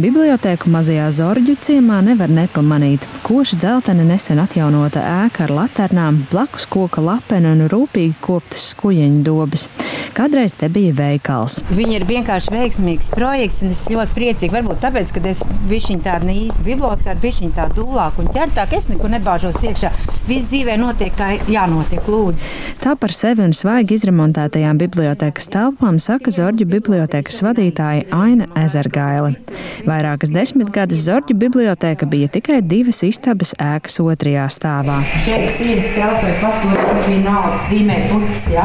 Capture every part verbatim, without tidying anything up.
Bibliotēku mazajā Zorģu ciemā nevar nepamanīt. Koši dzeltena nesen atjaunota ēka ar laternām, blakus koka lapena un rūpīgi koptas skujeņu dobes. Kādreiz te bija veikals. Viņa ir vienkārši veiksmīgs projekts, un es ļoti priecīgi. Varbūt tāpēc, ka es bišķiņ tāda ne īsti bibliotēkāra, bišķiņ tā dūlāk un ķertāk. Es neko nebāžos iekšā. Viss dzīvē notiek, kā jānotiek, lūdzu. Tā par sevi un svaigi izremontētajām bibliotēkas telpām saka Zorģu bibliotēkas vadītāja Aina Ezergaile. Vairākas desmitgades Zorģu bibliotēka bija tikai divas istabas ēkas otrajā stāvā. Šeit sienas krāsoja pat, kur bija naudas zīmē puķis, jā.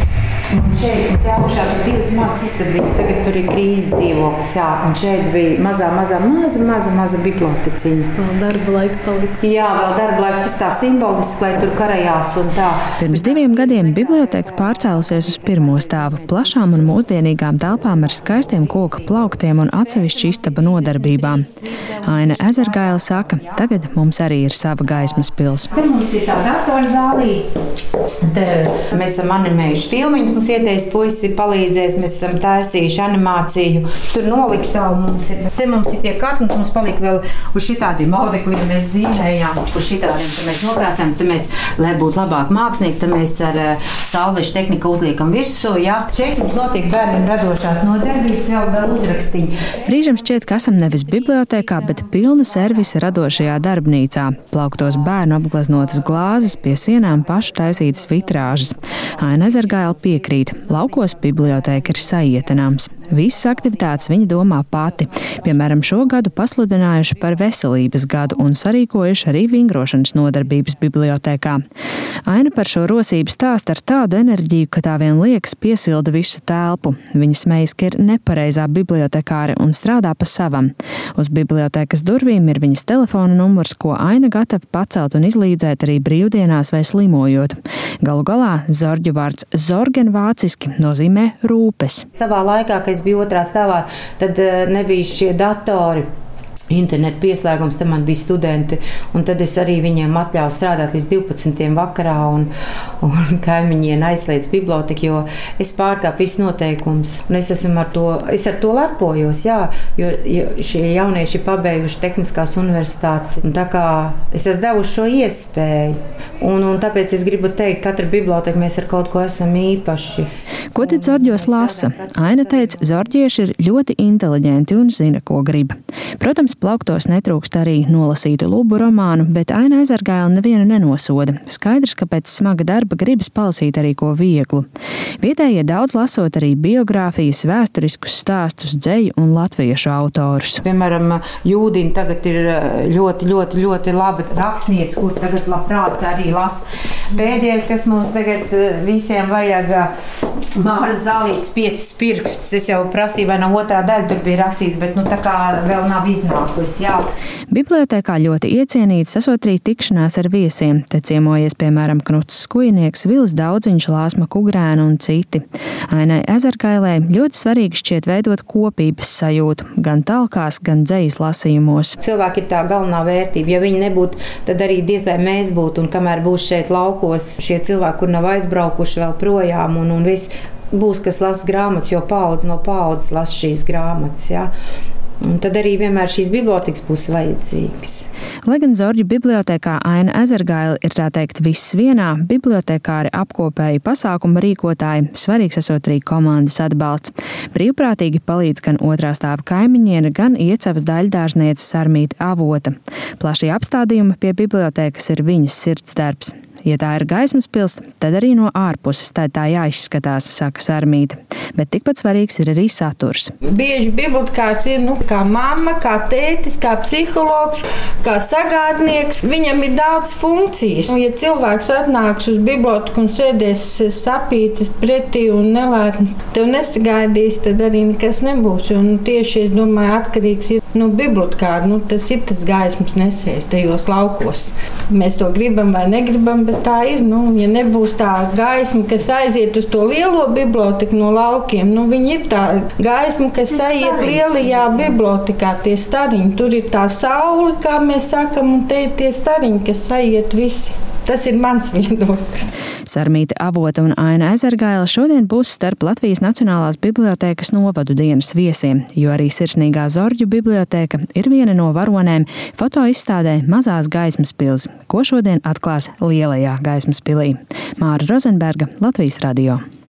Un šeit, un te augšā tur divas mazas istabīgas, tagad tur ir krīzes dzīvoklis, jā. Un šeit bija mazā, mazā, maza, maza, maza biblioteciņa. Vēl darba laiks palicis. Jā, vēl darba laiks, tas tā simboliski, lai tur karajās un tā. Pirms diviem gadiem biblioteka pārcēlusies uz pirmo stāvu, plašām un mūsdienīgām telpām ar skaistiem koku plauktiem un atsevišķu istabu nodarbībām. Aina Ezergaile saka, tagad mums arī ir sava gaismas pils. Te mums ir tā datorzālī. Te mēs esam animējuši filmiņus, mums ieteicis puisis ir palīdzējis, mēs esam taisījuši animāciju. Tur noliktā mums ir. Te mums ir tie kartni, mums palika vēl uz šitādiem audekļiem, mēs zīmējām, uz šitādiem, te mēs nokrāsām, te mēs, lai būtu labāk mākslinieki, te mēs ar salvešu tehniku uzliekam virsū, jā. Šeit mums notiek bērniem radošās nodarbības, jau vēl uzrakstiņi. Brīžam šķiet, ka esam nevis bibliotēkā, bet pilna servisa radošajā darbnīcā. Plauktos bērnu apgleznotas glāzes, pie sienām pašu taisītas vitrāžas. Aina Ezergaile piekrīt, laukos bibliotēka ir saietenāms. Visas aktivitātes viņa domā pati. Piemēram, šo gadu pasludinājuši par veselības gadu un sarīkojuši arī vingrošanas nodarbības bibliotēkā. Aina par šo rosību stāsta ar tādu enerģiju, ka tā vien liekas piesilda visu telpu. Viņa smejas, ka ir nepareizā bibliotekāre un strādā pa savam. Uz bibliotēkas durvīm ir viņas telefona numurs, ko Aina gatava pacelt un izlīdzēt arī brīvdienās vai slimojot. Galu galā Zorģu vārds Zorgen vāciski nozīmē rūpes. Savā laikā, kad es biju otrā stāvā, tad nebija šie datori. Internetu pieslēgums, te man bija studenti, un tad es arī viņiem atļauju strādāt līdz divpadsmitiem vakarā, un, un kaimiņiem aizslēdz biblioteku, jo es pārkāpu visus noteikumus. Un es esmu ar to, es ar to lepojos, jā, jo, jo šie jaunieši pabeiguši tehniskās universitātes, un tā kā es esmu devuši šo iespēju, un, un tāpēc es gribu teikt, katra biblioteka mēs ar kaut ko esam īpaši. Ko tad Zorģos lasa? Aina teica, zorģieši ir ļoti inteliģenti un zina, ko grib. Protams, plauktos netrūkst arī nolasītu lubu romānu, bet Aina Ezergaile nevienu nenosoda. Skaidrs, ka pēc smaga darba gribas palasīt arī ko vieglu. Vietējie daudz lasot arī biogrāfijas, vēsturiskus stāstus, dzeju un latviešu autorus. Piemēram, Jūdina tagad ir ļoti, ļoti, ļoti laba rakstniece, kur tagad labprāt arī lasa. Pēdējais, kas mums tagad visiem vajag, Māras Zālītes piecus pirkstus. Es jau prasīju, vai no otrā daļa tur bija rakstīts, bet nu tā kā vēl nav iznākusi, jā. Bibliotēkā ļoti iecienīts esot arī tikšanās ar viesiem. Te ciemojies, piemēram, Knuts Skujnieks, Vilis Daudziņš, Lāsma Kugrēna un citi. Ainai Ezergailei ļoti svarīgi šķiet veidot kopības sajūtu, gan talkās, gan dzejas lasījumos. Cilvēki ir tā galvenā vērtība. Ja viņi nebūtu, tad arī diez vai mēs būtu, un kamēr būs šeit laukos šie cilvēki, kur nav aizbraukuši vēl projām, un, un viss būs, kas lasa grāmatas, jo paudze no paudzes lasa šīs grāmatas, jā. Un tad arī vienmēr šīs bibliotekas būs vajadzīgas. Lai gan Zorģu bibliotēkā Aina Ezergaile ir tā teikt viss vienā, bibliotekāri apkopēji pasākumu rīkotāji, svarīgs esot arī komandas atbalsts. Brīvprātīgi palīdz gan otrā stāva kaimiņiene, gan Iecavas daļdārzniece Sarmīte Avota. Plašie apstādījumi pie bibliotēkas ir viņas sirds darbs. Ja tā ir gaismas pils, tad arī no ārpuses tā, tā jāizskatās, saka Sarmīte. Bet tikpat svarīgs ir arī saturs. Bieži bibliotekārs ir nu, kā mamma, kā tētis, kā psihologs, kā sagādnieks. Viņam ir daudz funkcijas. Un, ja cilvēks atnāks uz biblioteku un sēdēs sapīcis pretī un nelēpnis, tev nesagaidīs, tad arī nekas nebūs. Un tieši, es domāju, atkarīgs ir no bibliotekāra. Nu, tas ir tas gaismas nesējs tajos laukos. Mēs to gribam vai negribam, bet tā ir. Nu, ja nebūs tā gaisma, kas aiziet uz to lielo biblioteku no laukiem, nu, viņi ir tā gaisma, kas aiziet lielajā bibliotekā, tie stariņi. Tur ir tā saule, kā mēs sakam, un te ir tie stariņi, kas aiziet visi. Tas ir mans viedoklis. Sarmīte Avota un Aina Ezergaila šodien būs starp Latvijas Nacionālās bibliotēkas novadu dienas viesiem, jo arī Sirsnīgā Zorģu bibliotēka ir viena no varonēm fotoizstādē Mazās gaismas pils, ko šodien atklās Lielajā gaismas pilī. Māra Rozenberga, Latvijas radio.